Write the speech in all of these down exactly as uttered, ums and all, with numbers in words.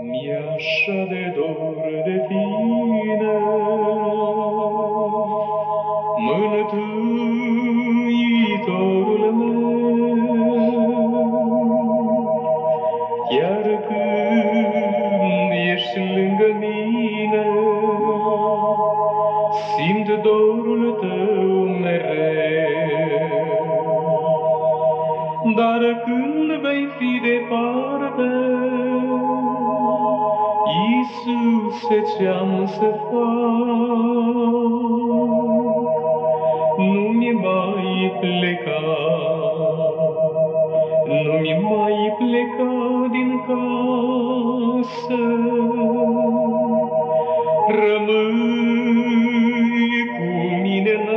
Mi-e așa de dor de tine, Mântuitorul meu, chiar când ești lângă mine, simt dorul tău mereu. Dar când vei fi departe, Iisuse, ce-am să fac? Nu-mi mai pleca, nu-mi mai pleca din casă, rămâi cu mine în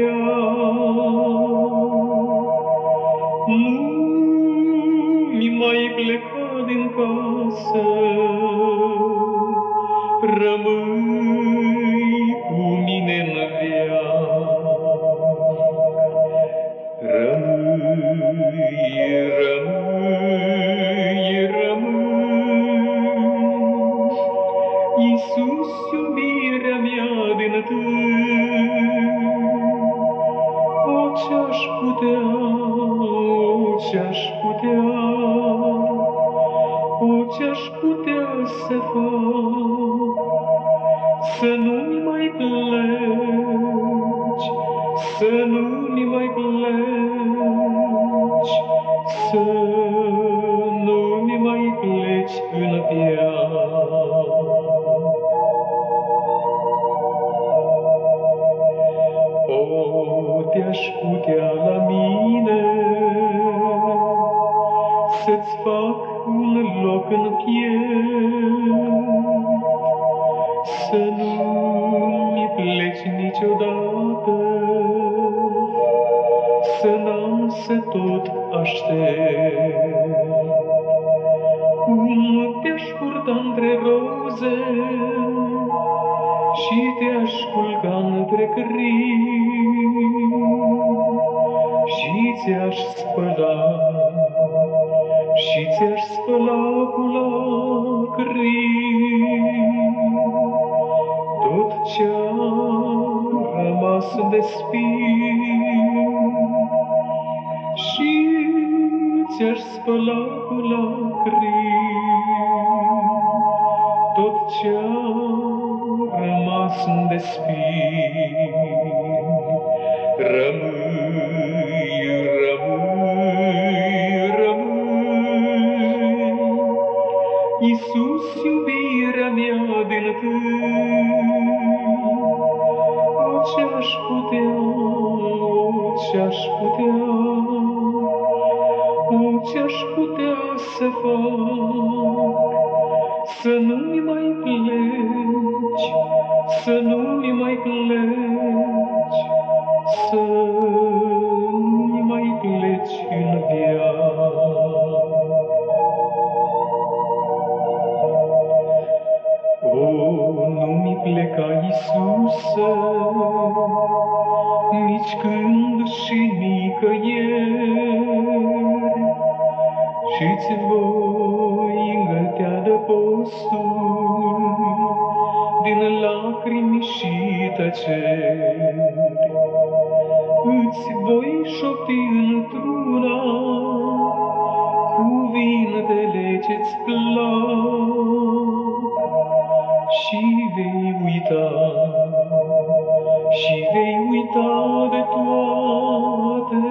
viață. Nu-mi mai pleca din casă, rămâi cu mine în viață. Rămâi, rămâi, rămâi, Iisus, iubirea mea din tâi. O, ce-aș putea, o, ce-aș putea, o, ce-aș putea să fac, să nu-mi mai pleci, să nu-mi mai pleci, să nu-mi mai pleci în viață. O, te-aș putea la mine să-ți fac un loc în piept, să nu-mi pleci niciodată, să n-am să tot aștept. Cum te-aș purta între roze și te-aș culca între cărini și ți-aș spăla, și ți-aș spăla cu lacrimi tot ce-a rămas de spini, și ți-aș spăla cu lacrimi tot ce-a rămas de spini. Rămâi, rămâi, rămâi, Iisus, iubirea mea din tâi. O, ce-aș putea, o, ce-aș putea, o, ce-aș putea să fac, să nu-mi mai pleci, să nu-mi mai pleci, să nu-mi mai pleci în viață. O, nu-mi pleca, Iisuse, nici când și nicăieri, și-ți voi îngătea de postul din lacrimi și tăceri. Îți voi șopti într-una cuvintele ce-ți plac și vei uita, și vei uita de toate,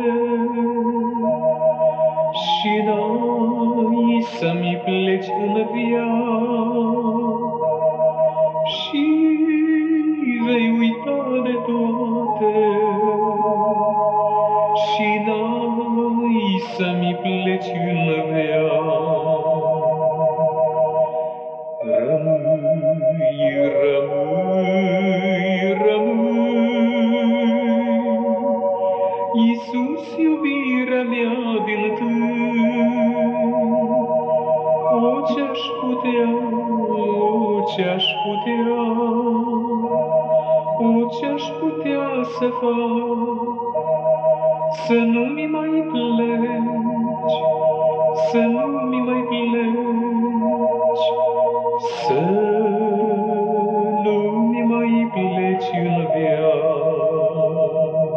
și n-ai să-mi pleci în viață, și vei uita de toate, și n-ai să-mi pleci în viață. Rămâi, rămâi, rămâi, Iisus, iubirea mea din tâi. O, ce-aș putea, o, ce-aș putea, o, ce-aș putea să fac, să nu-mi mai pleci, să nu-mi mai pleci, pleci în viață.